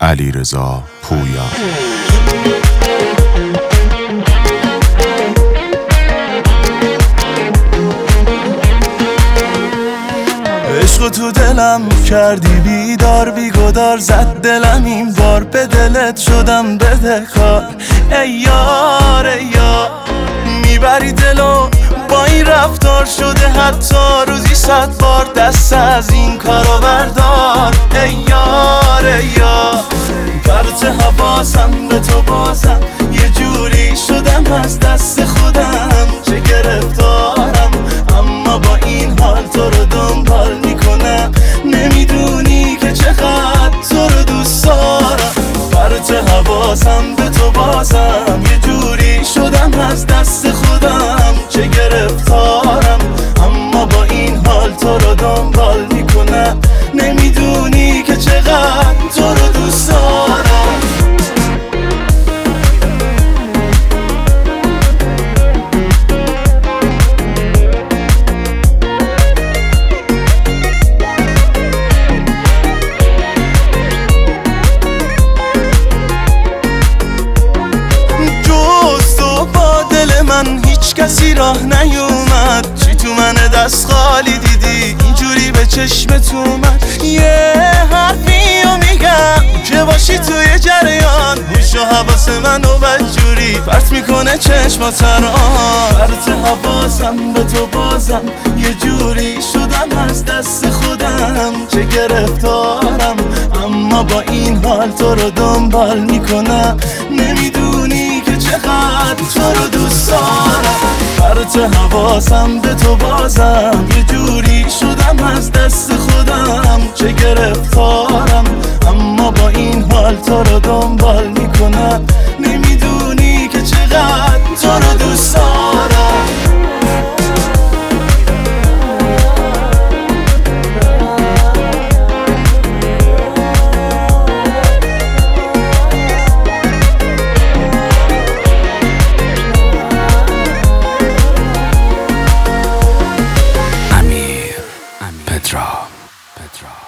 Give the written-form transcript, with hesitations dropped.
علیرضا پویا. عشق تو دلم کردی بیدار، بیگدار زد دلم این بار، به دلت شدم بدهکار. ای یار ای یار، میبری دلو با این رفتار، شده حتی روزی 100 بار دست از این کارو بردار. ای یار ای یار، پرت حواسم به تو بازم، یه جوری شدم از دست خودم، چه گرفتارم اما با این حال تو رو دنبال میکنم. نمیدونی که چقدر تو رو دوست دارم، پرت حواسم به تو بازم، یه جوری شدم از دست خودم، چه گرفتارم اما با این حال تو رو دنبال میکنم. نمیدونی که چقدر تو رو دوست دارم. من هیچ کسی راه نیومد، چی تو من دست خالی دیدی اینجوری به چشمت اومد. یه حرفیو میگم که باشی توی جریان، هوش و حواس منو بدجوری پرت میکنه چشمات ران. پرت حواسم به تو بازم، یه جوری شدم از دست خودم، چه گرفتارم اما با این حال تو رو دنبال میکنم. نمیدونی که چقدر تو رو دوست دارم، پرت حواسم به تو بازم، یه جوری شدم از دست خودم، چه گرفتارم اما با این حال تو رو دنبال میکنم. نمیدونی که چقدر تو رو دوست دارم. Petra.